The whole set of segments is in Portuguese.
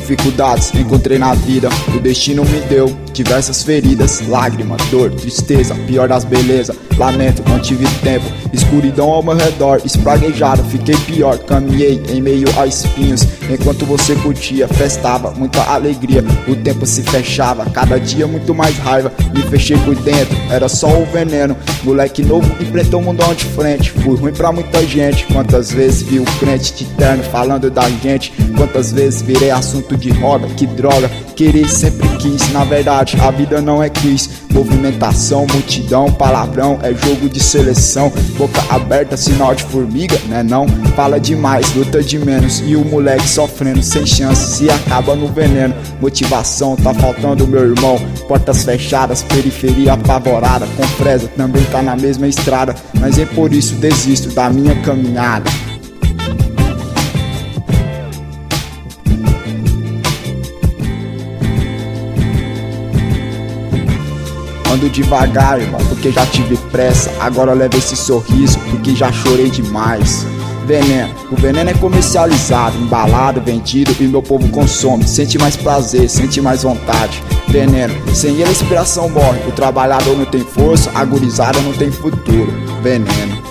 dificuldades encontrei na vida, o destino me deu diversas feridas, lágrima, dor, tristeza, pior das belezas. Lamento, não tive tempo, escuridão ao meu redor, espraguejado, fiquei pior. Caminhei em meio a espinhos, enquanto você curtia, festava, muita alegria. O tempo se fechava, cada dia muito mais raiva. Me fechei por dentro, era só o veneno. Moleque novo enfrentou o mundão de frente, fui ruim pra muita gente. Quantas vezes vi o crente de terno falando da gente, quantas vezes virei assunto de roda, que droga. Querer sempre quis, na verdade a vida não é quiz. Movimentação, multidão, palavrão, é jogo de seleção. Boca aberta, sinal de formiga, né não? Fala demais, luta de menos. E o moleque sofrendo, sem chance, se acaba no veneno. Motivação, tá faltando meu irmão. Portas fechadas, periferia apavorada. Com fresa, também tá na mesma estrada. Mas nem por isso desisto da minha caminhada. Ando devagar, irmão, porque já tive pressa. Agora leva esse sorriso, porque já chorei demais. Veneno, o veneno é comercializado, embalado, vendido e meu povo consome. Sente mais prazer, sente mais vontade. Veneno, sem ele a inspiração morre. O trabalhador não tem força, a gurizada não tem futuro. Veneno.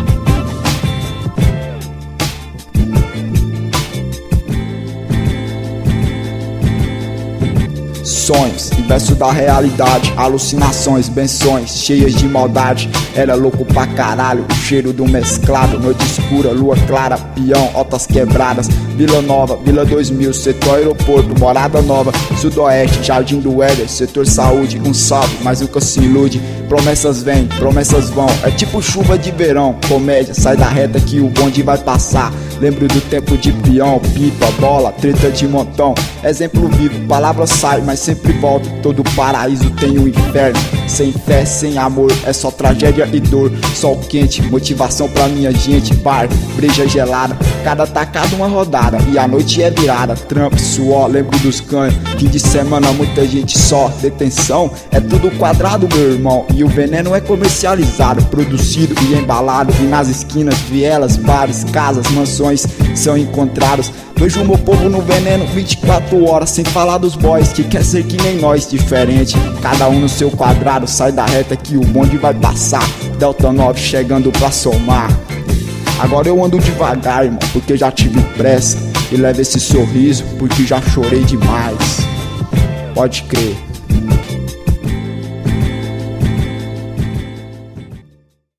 Sonhos, inverso da realidade, alucinações, benções, cheias de maldade. Era louco pra caralho, o cheiro do mesclado. Noite escura, lua clara, peão, altas quebradas. Vila Nova, Vila 2000, setor aeroporto, morada nova. Sudoeste, Jardim do Éder, setor saúde. Um salve, mas nunca se ilude. Promessas vêm, promessas vão, é tipo chuva de verão. Comédia, sai da reta que o bonde vai passar. Lembro do tempo de peão, pipa, bola, treta de montão. Exemplo vivo, palavra sai, mas sempre volta. Todo paraíso tem um inferno. Sem fé, sem amor, é só tragédia e dor. Sol quente, motivação pra minha gente. Bar, breja gelada, cada tacada uma rodada. E a noite é virada, trampo, suor, lembro dos canhos. Fim de semana muita gente só, detenção. É tudo quadrado, meu irmão. E o veneno é comercializado, produzido e embalado. E nas esquinas, vielas, bares, casas, mansões são encontrados. Vejo o meu povo no veneno 24 horas, sem falar dos boys que quer ser que nem nós, diferente. Cada um no seu quadrado, sai da reta que o bonde vai passar. Delta 9 chegando pra somar. Agora eu ando devagar, irmão, porque já tive pressa. E levo esse sorriso, porque já chorei demais. Pode crer.